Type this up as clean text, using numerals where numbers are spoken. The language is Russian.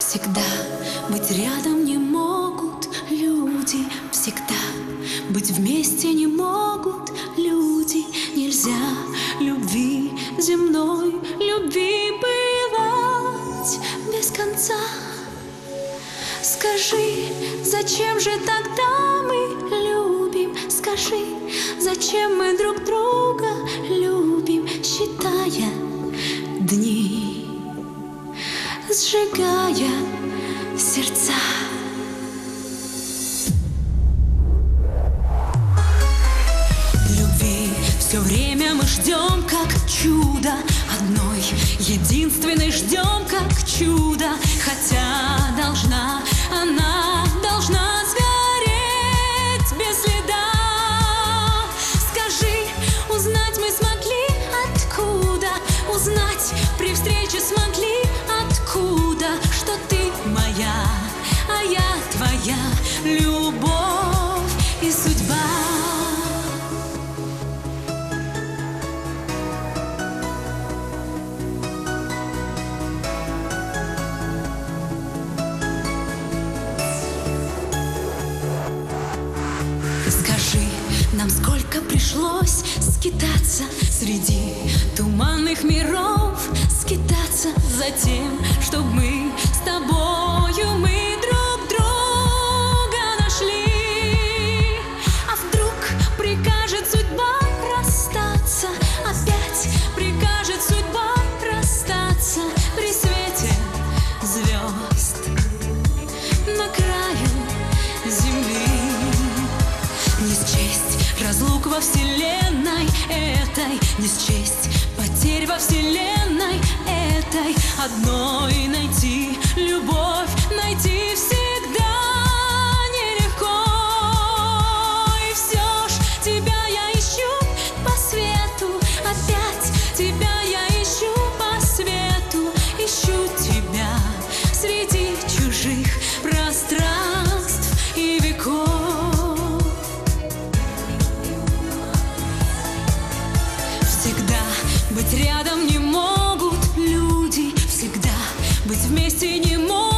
Всегда быть рядом не могут люди, всегда быть вместе не могут люди. Нельзя любви земной, любви бывать без конца. Скажи, зачем же тогда мы любим? Скажи, зачем мы друг друга любим, считая дни, сжигая сердца. Любви все время мы ждем, как чудо, одной единственной ждем, как чудо. Хотя она должна сгореть без следа. Скажи, узнать мы смогли откуда? Узнать при встрече смогли откуда? Что ты моя, а я твоя, любовь и судьба. Скажи, нам сколько пришлось скитаться среди туманных миров, скитаться за тем, чтоб мы с тобою, мы друг друга нашли. А вдруг прикажет судьба расстаться, опять прикажет судьба расстаться при свете звезд на краю земли. Не счесть разлук во вселенной этой, не счесть потерь во вселенной этой. Одной найти любовь, найти всегда нелегко. И все ж тебя я ищу по свету, опять тебя я ищу по свету. Ищу тебя среди чужих пространств и веков. Всегда быть рядом не могут люди, всегда быть вместе не могут.